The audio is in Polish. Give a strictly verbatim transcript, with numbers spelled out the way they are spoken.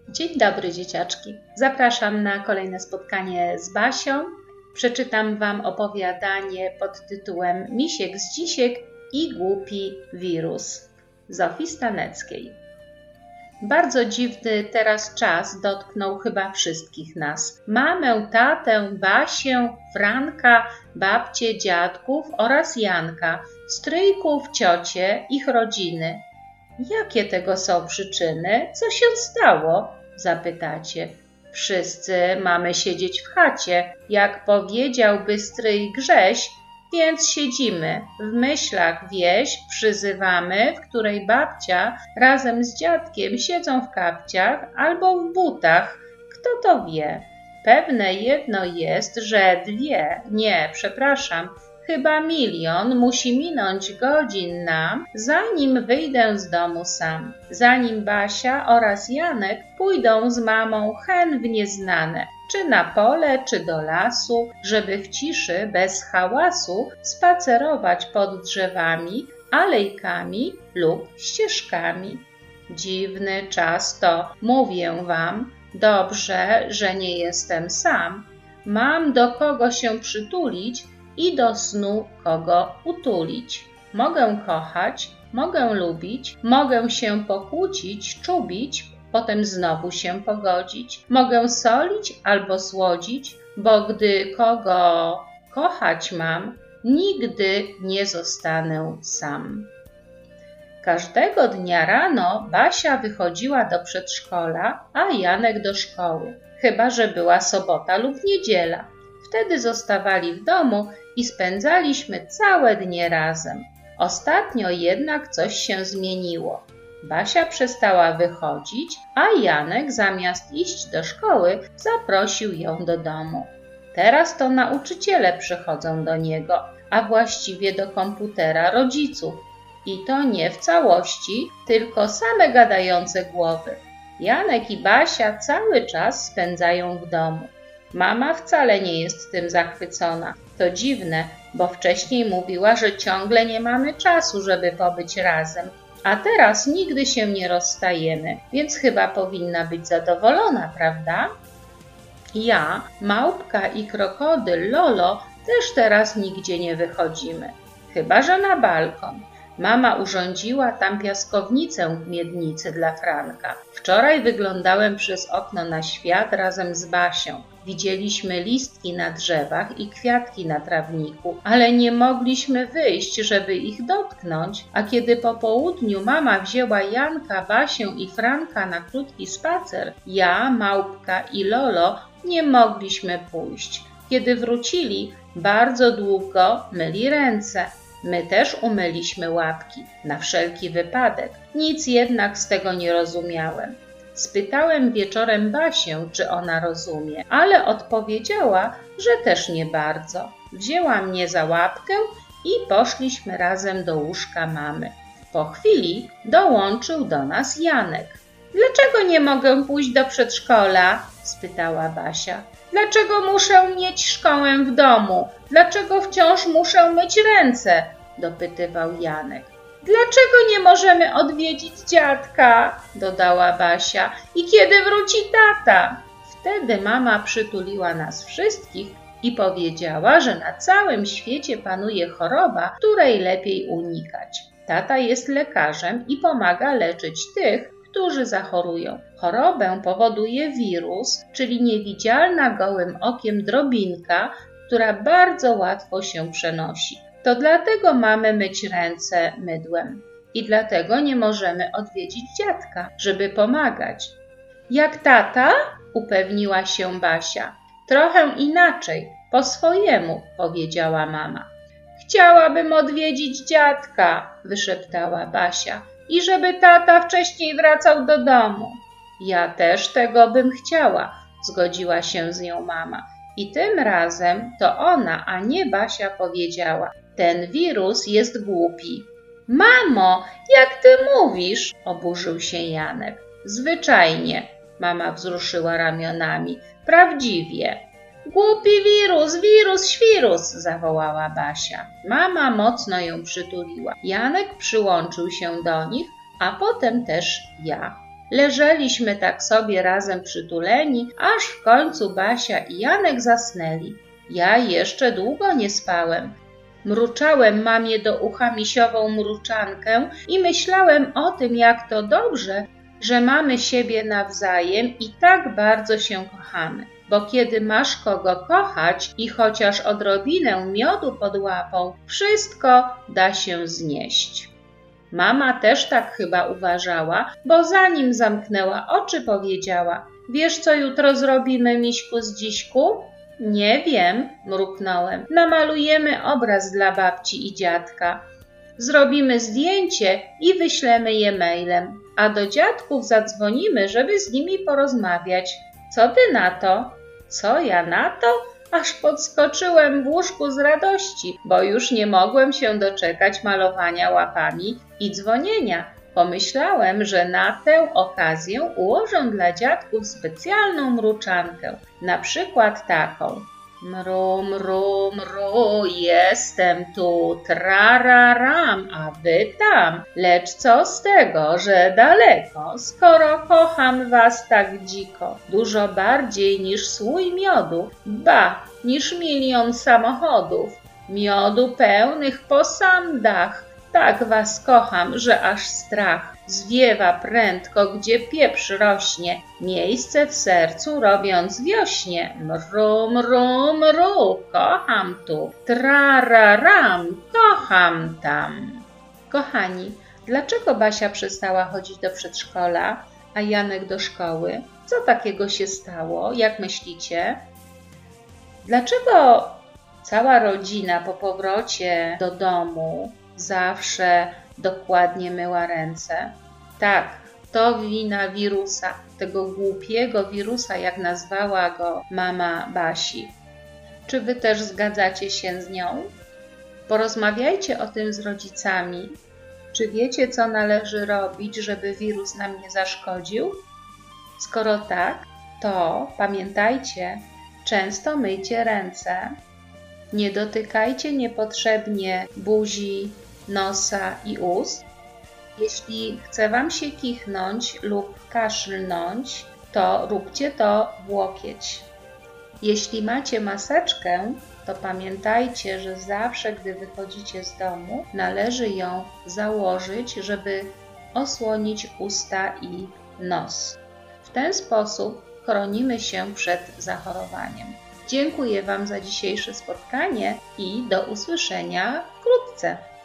Dzień dobry, dzieciaczki. Zapraszam na kolejne spotkanie z Basią. Przeczytam Wam opowiadanie pod tytułem Misiek z Dzisiek i głupi wirus Zofii Staneckiej. Bardzo dziwny teraz czas dotknął chyba wszystkich nas. Mamę, tatę, Basię, Franka, babcię, dziadków oraz Janka, stryjków, ciocie, ich rodziny. Jakie tego są przyczyny? Co się stało? Zapytacie. Wszyscy mamy siedzieć w chacie, jak powiedziałby stryj Grześ, więc siedzimy. W myślach wieś przyzywamy, w której babcia razem z dziadkiem siedzą w kapciach albo w butach. Kto to wie? Pewne jedno jest, że dwie, nie, przepraszam, chyba milion musi minąć godzin nam, zanim wyjdę z domu sam. Zanim Basia oraz Janek pójdą z mamą hen w nieznane, czy na pole, czy do lasu, żeby w ciszy, bez hałasu spacerować pod drzewami, alejkami lub ścieżkami. Dziwny czas to, mówię wam, dobrze, że nie jestem sam. Mam do kogo się przytulić i do snu kogo utulić. Mogę kochać, mogę lubić, mogę się pokłócić, czubić, potem znowu się pogodzić. Mogę solić albo słodzić, bo gdy kogo kochać mam, nigdy nie zostanę sam. Każdego dnia rano Basia wychodziła do przedszkola, a Janek do szkoły, chyba że była sobota lub niedziela. Wtedy zostawali w domu i spędzaliśmy całe dnie razem. Ostatnio jednak coś się zmieniło. Basia przestała wychodzić, a Janek zamiast iść do szkoły, zaprosił ją do domu. Teraz to nauczyciele przychodzą do niego, a właściwie do komputera rodziców. I to nie w całości, tylko same gadające głowy. Janek i Basia cały czas spędzają w domu. Mama wcale nie jest tym zachwycona. To dziwne, bo wcześniej mówiła, że ciągle nie mamy czasu, żeby pobyć razem. A teraz nigdy się nie rozstajemy, więc chyba powinna być zadowolona, prawda? Ja, Małpka i krokodyl Lolo też teraz nigdzie nie wychodzimy. Chyba że na balkon. Mama urządziła tam piaskownicę w miednicy dla Franka. Wczoraj wyglądałem przez okno na świat razem z Basią. Widzieliśmy listki na drzewach i kwiatki na trawniku, ale nie mogliśmy wyjść, żeby ich dotknąć, a kiedy po południu mama wzięła Janka, Basię i Franka na krótki spacer, ja, Małpka i Lolo nie mogliśmy pójść. Kiedy wrócili, bardzo długo myli ręce. My też umyliśmy łapki, na wszelki wypadek. Nic jednak z tego nie rozumiałem. Spytałem wieczorem Basię, czy ona rozumie, ale odpowiedziała, że też nie bardzo. Wzięła mnie za łapkę i poszliśmy razem do łóżka mamy. Po chwili dołączył do nas Janek. Dlaczego nie mogę pójść do przedszkola? Spytała Basia. Dlaczego muszę mieć szkołę w domu? Dlaczego wciąż muszę myć ręce? Dopytywał Janek. Dlaczego nie możemy odwiedzić dziadka? Dodała Basia. I kiedy wróci tata? Wtedy mama przytuliła nas wszystkich i powiedziała, że na całym świecie panuje choroba, której lepiej unikać. Tata jest lekarzem i pomaga leczyć tych, którzy zachorują. Chorobę powoduje wirus, czyli niewidzialna gołym okiem drobinka, która bardzo łatwo się przenosi. To dlatego mamy myć ręce mydłem. I dlatego nie możemy odwiedzić dziadka, żeby pomagać. Jak tata? Upewniła się Basia. Trochę inaczej, po swojemu, powiedziała mama. Chciałabym odwiedzić dziadka, wyszeptała Basia. I żeby tata wcześniej wracał do domu. Ja też tego bym chciała, zgodziła się z nią mama. I tym razem to ona, a nie Basia powiedziała. Ten wirus jest głupi. Mamo, jak ty mówisz? Oburzył się Janek. Zwyczajnie, mama wzruszyła ramionami. Prawdziwie. Głupi wirus, wirus, świrus, zawołała Basia. Mama mocno ją przytuliła. Janek przyłączył się do nich, a potem też ja. Leżeliśmy tak sobie razem przytuleni, aż w końcu Basia i Janek zasnęli. Ja jeszcze długo nie spałem. Mruczałem mamie do ucha misiową mruczankę i myślałem o tym, jak to dobrze, że mamy siebie nawzajem i tak bardzo się kochamy. Bo kiedy masz kogo kochać i chociaż odrobinę miodu pod łapą, wszystko da się znieść. Mama też tak chyba uważała, bo zanim zamknęła oczy, powiedziała: wiesz, co jutro zrobimy, miśku z dziśku? Nie wiem, mruknąłem. Namalujemy obraz dla babci i dziadka. Zrobimy zdjęcie i wyślemy je mailem, a do dziadków zadzwonimy, żeby z nimi porozmawiać. Co ty na to? Co ja na to? Aż podskoczyłem w łóżku z radości, bo już nie mogłem się doczekać malowania łapami i dzwonienia. Pomyślałem, że na tę okazję ułożę dla dziadków specjalną mruczankę, na przykład taką: mru, mru, mru, jestem tu, trararam, a wy tam. Lecz co z tego, że daleko, skoro kocham was tak dziko, dużo bardziej niż słój miodu, ba, niż milion samochodów, miodu pełnych po sam dach. Tak was kocham, że aż strach zwiewa prędko, gdzie pieprz rośnie, miejsce w sercu robiąc wiośnie. Mru, mru, mru, kocham tu, trararam, kocham tam. Kochani, dlaczego Basia przestała chodzić do przedszkola, a Janek do szkoły? Co takiego się stało, jak myślicie? Dlaczego cała rodzina po powrocie do domu zawsze dokładnie myła ręce? Tak, to wina wirusa, tego głupiego wirusa, jak nazwała go mama Basi. Czy wy też zgadzacie się z nią? Porozmawiajcie o tym z rodzicami. Czy wiecie, co należy robić, żeby wirus nam nie zaszkodził? Skoro tak, to pamiętajcie, często myjcie ręce. Nie dotykajcie niepotrzebnie buzi, nosa i ust. Jeśli chce wam się kichnąć lub kaszlnąć, to róbcie to w łokieć. Jeśli macie maseczkę, to pamiętajcie, że zawsze, gdy wychodzicie z domu, należy ją założyć, żeby osłonić usta i nos. W ten sposób chronimy się przed zachorowaniem. Dziękuję wam za dzisiejsze spotkanie i do usłyszenia wkrótce.